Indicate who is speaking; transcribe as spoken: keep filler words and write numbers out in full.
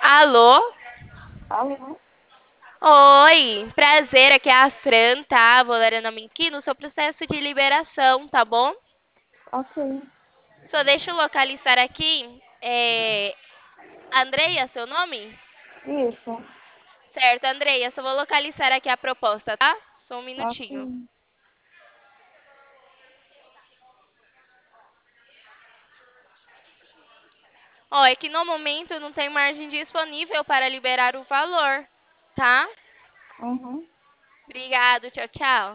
Speaker 1: Alô?
Speaker 2: Alô?
Speaker 1: Oi, prazer, aqui é a Fran, tá? Vou ler o nome aqui no seu processo de liberação, tá bom?
Speaker 2: Ok.
Speaker 1: Só deixa eu localizar aqui. É... Andreia, seu nome?
Speaker 2: Isso.
Speaker 1: Certo, Andreia, só vou localizar aqui a proposta, tá? Só um
Speaker 2: Ok.
Speaker 1: minutinho. Ó, é que no momento não tem margem disponível para liberar o valor, tá?
Speaker 2: Uhum.
Speaker 1: Obrigado, tchau, tchau.